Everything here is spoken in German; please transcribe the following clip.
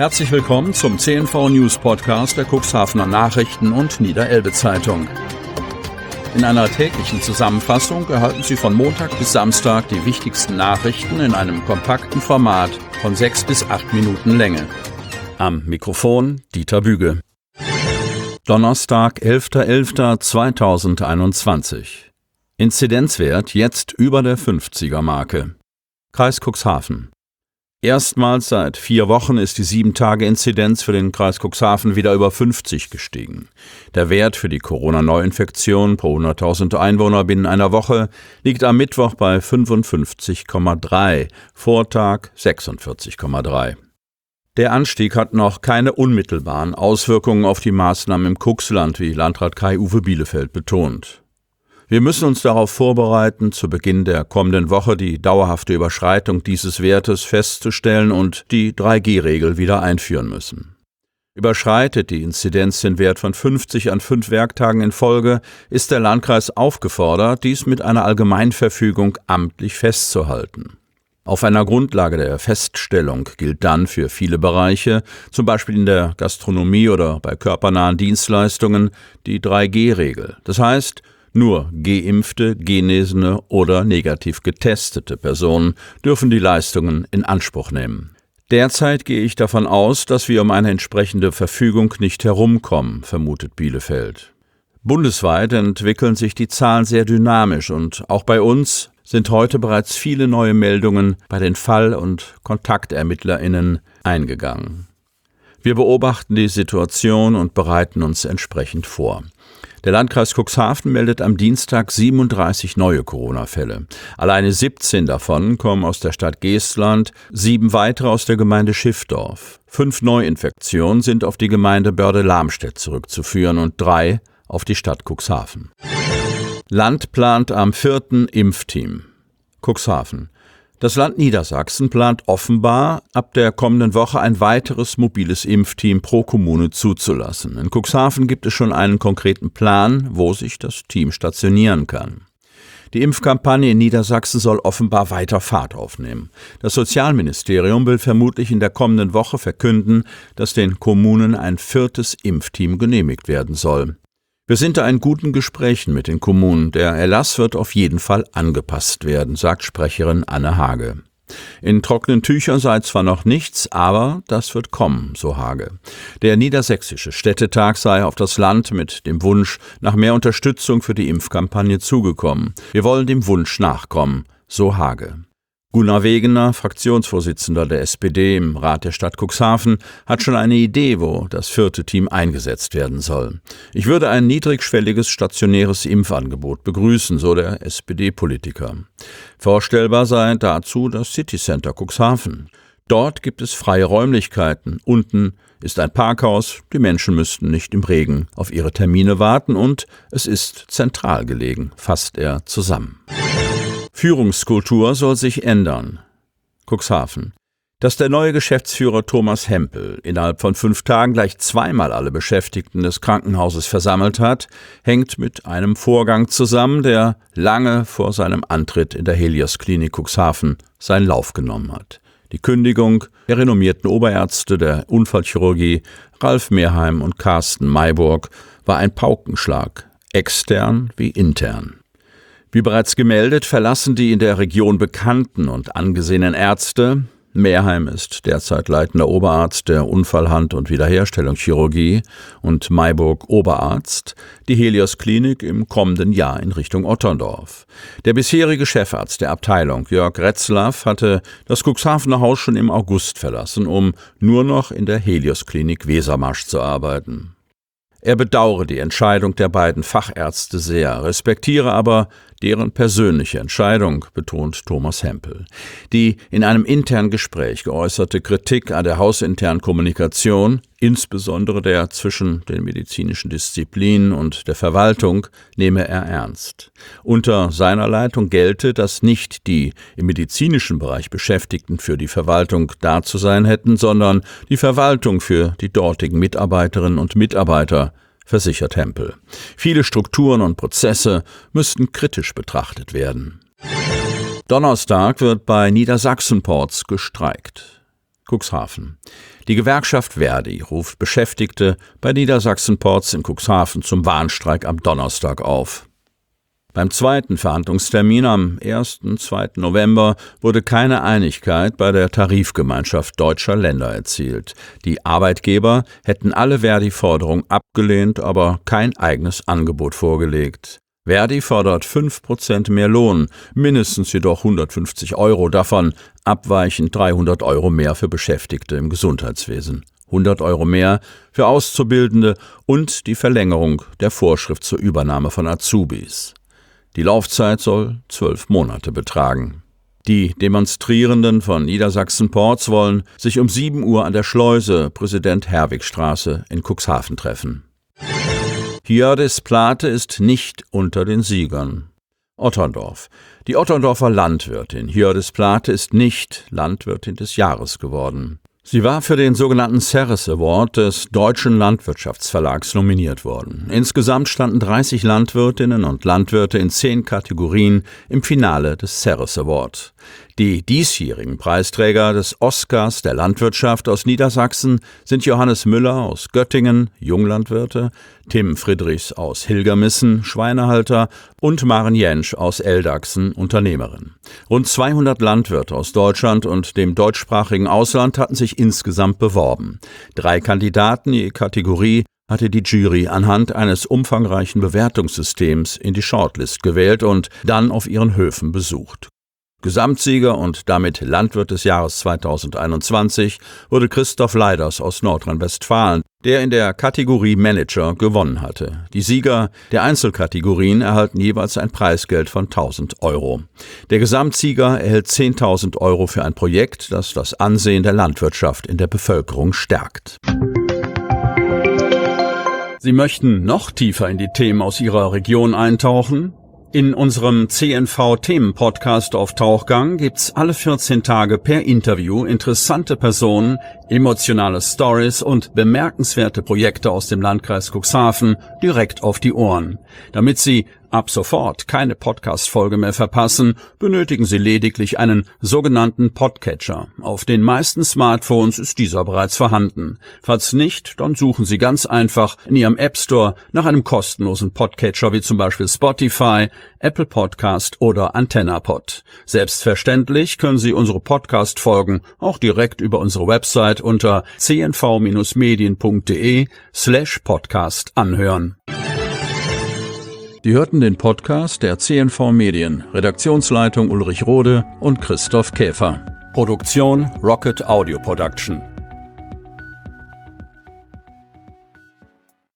Herzlich willkommen zum CNV News Podcast der Cuxhavener Nachrichten und Niederelbe Zeitung. In einer täglichen Zusammenfassung erhalten Sie von Montag bis Samstag die wichtigsten Nachrichten in einem kompakten Format von 6 bis 8 Minuten Länge. Am Mikrofon Dieter Büge. Donnerstag, 11.11.2021. Inzidenzwert jetzt über der 50er-Marke. Kreis Cuxhaven. Erstmals seit 4 Wochen ist die 7-Tage-Inzidenz für den Kreis Cuxhaven wieder über 50 gestiegen. Der Wert für die Corona-Neuinfektion pro 100.000 Einwohner binnen einer Woche liegt am Mittwoch bei 55,3, Vortag 46,3. Der Anstieg hat noch keine unmittelbaren Auswirkungen auf die Maßnahmen im Cuxland, wie Landrat Kai-Uwe Bielefeld betont. Wir müssen uns darauf vorbereiten, zu Beginn der kommenden Woche die dauerhafte Überschreitung dieses Wertes festzustellen und die 3G-Regel wieder einführen müssen. Überschreitet die Inzidenz den Wert von 50 an 5 Werktagen in Folge, ist der Landkreis aufgefordert, dies mit einer Allgemeinverfügung amtlich festzuhalten. Auf einer Grundlage der Feststellung gilt dann für viele Bereiche, zum Beispiel in der Gastronomie oder bei körpernahen Dienstleistungen, die 3G-Regel. Das heißt, nur geimpfte, genesene oder negativ getestete Personen dürfen die Leistungen in Anspruch nehmen. Derzeit gehe ich davon aus, dass wir um eine entsprechende Verfügung nicht herumkommen, vermutet Bielefeld. Bundesweit entwickeln sich die Zahlen sehr dynamisch und auch bei uns sind heute bereits viele neue Meldungen bei den Fall- und KontaktermittlerInnen eingegangen. Wir beobachten die Situation und bereiten uns entsprechend vor. Der Landkreis Cuxhaven meldet am Dienstag 37 neue Corona-Fälle. Alleine 17 davon kommen aus der Stadt Geestland, 7 weitere aus der Gemeinde Schiffdorf. 5 Neuinfektionen sind auf die Gemeinde Börde-Lamstedt zurückzuführen und 3 auf die Stadt Cuxhaven. Land plant am 4. Impfteam. Cuxhaven. Das Land Niedersachsen plant offenbar, ab der kommenden Woche ein weiteres mobiles Impfteam pro Kommune zuzulassen. In Cuxhaven gibt es schon einen konkreten Plan, wo sich das Team stationieren kann. Die Impfkampagne in Niedersachsen soll offenbar weiter Fahrt aufnehmen. Das Sozialministerium will vermutlich in der kommenden Woche verkünden, dass den Kommunen ein 4. Impfteam genehmigt werden soll. Wir sind da in guten Gesprächen mit den Kommunen. Der Erlass wird auf jeden Fall angepasst werden, sagt Sprecherin Anne Hage. In trockenen Tüchern sei zwar noch nichts, aber das wird kommen, so Hage. Der Niedersächsische Städtetag sei auf das Land mit dem Wunsch nach mehr Unterstützung für die Impfkampagne zugekommen. Wir wollen dem Wunsch nachkommen, so Hage. Gunnar Wegener, Fraktionsvorsitzender der SPD im Rat der Stadt Cuxhaven, hat schon eine Idee, wo das 4. Team eingesetzt werden soll. Ich würde ein niedrigschwelliges stationäres Impfangebot begrüßen, so der SPD-Politiker. Vorstellbar sei dazu das Citycenter Cuxhaven. Dort gibt es freie Räumlichkeiten. Unten ist ein Parkhaus, die Menschen müssten nicht im Regen auf ihre Termine warten und es ist zentral gelegen, fasst er zusammen. Führungskultur soll sich ändern. Cuxhaven. Dass der neue Geschäftsführer Thomas Hempel innerhalb von 5 Tagen gleich zweimal alle Beschäftigten des Krankenhauses versammelt hat, hängt mit einem Vorgang zusammen, der lange vor seinem Antritt in der Helios-Klinik Cuxhaven seinen Lauf genommen hat. Die Kündigung der renommierten Oberärzte der Unfallchirurgie Ralf Mehrheim und Carsten Mayburg war ein Paukenschlag, extern wie intern. Wie bereits gemeldet, verlassen die in der Region bekannten und angesehenen Ärzte, Mehrheim ist derzeit leitender Oberarzt der Unfallhand- und Wiederherstellungschirurgie und Mayburg Oberarzt, die Helios-Klinik im kommenden Jahr in Richtung Otterndorf. Der bisherige Chefarzt der Abteilung, Jörg Retzlaff, hatte das Cuxhavener Haus schon im August verlassen, um nur noch in der Helios-Klinik Wesermarsch zu arbeiten. Er bedauere die Entscheidung der beiden Fachärzte sehr, respektiere aber deren persönliche Entscheidung, betont Thomas Hempel. Die in einem internen Gespräch geäußerte Kritik an der hausinternen Kommunikation, insbesondere der zwischen den medizinischen Disziplinen und der Verwaltung, nehme er ernst. Unter seiner Leitung gelte, dass nicht die im medizinischen Bereich Beschäftigten für die Verwaltung da zu sein hätten, sondern die Verwaltung für die dortigen Mitarbeiterinnen und Mitarbeiter, versichert Hempel. Viele Strukturen und Prozesse müssten kritisch betrachtet werden. Donnerstag wird bei Niedersachsen Ports gestreikt. Cuxhaven. Die Gewerkschaft Verdi ruft Beschäftigte bei Niedersachsen Ports in Cuxhaven zum Warnstreik am Donnerstag auf. Beim zweiten Verhandlungstermin am 1. 2. November wurde keine Einigkeit bei der Tarifgemeinschaft deutscher Länder erzielt. Die Arbeitgeber hätten alle Verdi-Forderungen abgelehnt, aber kein eigenes Angebot vorgelegt. Verdi fordert 5% mehr Lohn, mindestens jedoch 150 €, davon abweichend 300 € mehr für Beschäftigte im Gesundheitswesen. 100 € mehr für Auszubildende und die Verlängerung der Vorschrift zur Übernahme von Azubis. Die Laufzeit soll 12 Monate betragen. Die Demonstrierenden von Niedersachsen Ports wollen sich um 7 Uhr an der Schleuse Präsident-Herwig-Straße in Cuxhaven treffen. Hyrdis Plate ist nicht unter den Siegern. Otterndorf. Die Otterndorfer Landwirtin Hyrdis Plate ist nicht Landwirtin des Jahres geworden. Sie war für den sogenannten Ceres Award des Deutschen Landwirtschaftsverlags nominiert worden. Insgesamt standen 30 Landwirtinnen und Landwirte in 10 Kategorien im Finale des Ceres Award. Die diesjährigen Preisträger des Oscars der Landwirtschaft aus Niedersachsen sind Johannes Müller aus Göttingen, Junglandwirte, Tim Friedrichs aus Hilgermissen, Schweinehalter und Maren Jentsch aus Eldachsen, Unternehmerin. Rund 200 Landwirte aus Deutschland und dem deutschsprachigen Ausland hatten sich insgesamt beworben. 3 Kandidaten je Kategorie hatte die Jury anhand eines umfangreichen Bewertungssystems in die Shortlist gewählt und dann auf ihren Höfen besucht. Gesamtsieger und damit Landwirt des Jahres 2021 wurde Christoph Leiders aus Nordrhein-Westfalen, der in der Kategorie Manager gewonnen hatte. Die Sieger der Einzelkategorien erhalten jeweils ein Preisgeld von 1.000 €. Der Gesamtsieger erhält 10.000 € für ein Projekt, das das Ansehen der Landwirtschaft in der Bevölkerung stärkt. Sie möchten noch tiefer in die Themen aus Ihrer Region eintauchen? In unserem CNV-Themen-Podcast auf Tauchgang gibt's alle 14 Tage per Interview interessante Personen, emotionale Stories und bemerkenswerte Projekte aus dem Landkreis Cuxhaven direkt auf die Ohren. Damit Sie ab sofort keine Podcast-Folge mehr verpassen, benötigen Sie lediglich einen sogenannten Podcatcher. Auf den meisten Smartphones ist dieser bereits vorhanden. Falls nicht, dann suchen Sie ganz einfach in Ihrem App Store nach einem kostenlosen Podcatcher wie zum Beispiel Spotify, Apple Podcast oder AntennaPod. Selbstverständlich können Sie unsere Podcast-Folgen auch direkt über unsere Website unter cnv-medien.de/podcast anhören. Sie hörten den Podcast der CNV Medien, Redaktionsleitung Ulrich Rode und Christoph Käfer. Produktion Rocket Audio Production.